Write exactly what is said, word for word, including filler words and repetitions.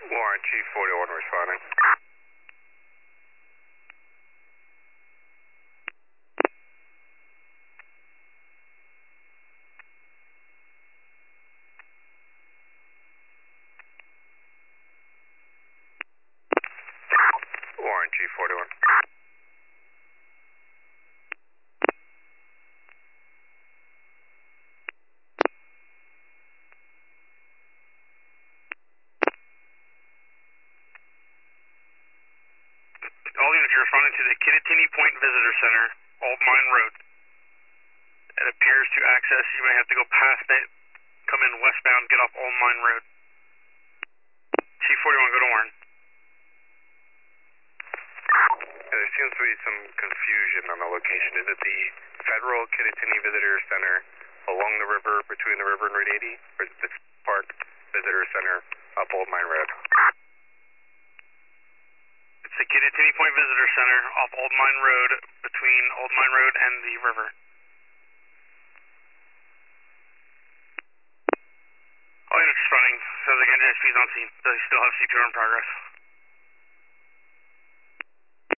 Warren, Chief forty-one responding. Warren, Chief forty-one. All units are responding to the Kittatinny Point Visitor Center, Old Mine Road. It appears to access, you may have to go past it, come in westbound, get off Old Mine Road. Chief forty-one, go to Warren. Yeah, there seems to be some confusion on the location. Is it the Federal Kittatinny Visitor Center along the river, between the river and Route eighty, or is it the Park Visitor Center up Old Mine Road? It's the Kittatinny Point Visitor Center off Old Mine Road, between Old Mine Road and the river. All units responding, so the N J S P is on scene. Does he still have C P R in progress?